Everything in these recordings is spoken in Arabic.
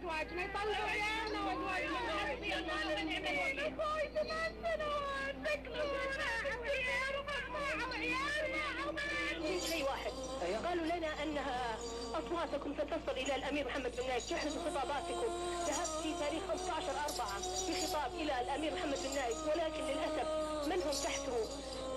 ازواجنا يطلعوا عيالنا وازواجنا يا ماما نعمل اخوي 8 سنوات ذكرونا عيال ومقطوعه وعيال وبنات شيء واحد قالوا لنا انها اصواتكم ستصل الى الامير محمد بن نايف تحدث خطاباتكم. ذهبت في تاريخ 15/4 بخطاب الى الامير محمد بن نايف، ولكن للاسف من هم تحته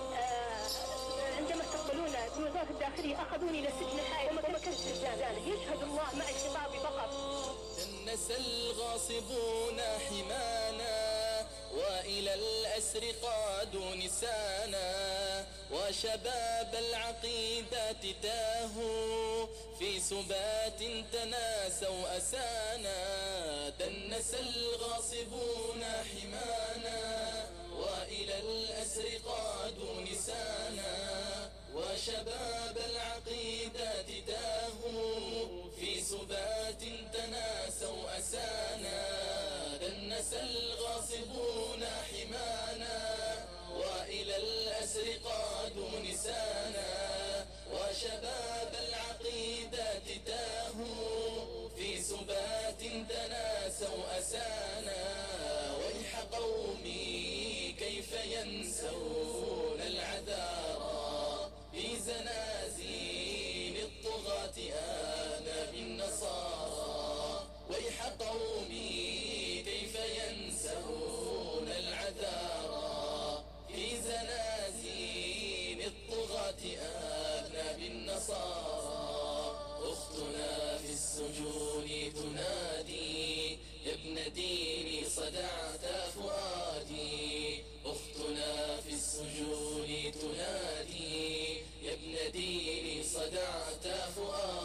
عندما استقبلونا في وزارة الداخلية أخذوني إلى سجن الحائط ومكثت ذلك. يشهد الله معي خطابي فقط. دنس الغاصبون حمانا وإلى الأسر قادوا نسانا، وشباب العقيدة تاهوا في سبات تناسوا أسانا. دنس الغاصبون حمانا وإلى الأسر قادوا نسانا، وشباب العقيدة تاهوا في سبات تناسوا أسانا. دنس الغاصبون حمانا وإلى الأسر قادوا نسانا، وشباب العقيدة تاهوا في سبات تناسوا أسانا. ويح قومي كيف ينسون العذارى في زنازين الطغاة آناب النصارى. ويح قومي كيف ينسون العذارى في زنازين الطغاة آناب النصارى. أختنا في السجون تنادي يا ابن ديني صدعت فؤادي. أختنا في السجون تنادي يا ابن ديني صدعت فؤادي.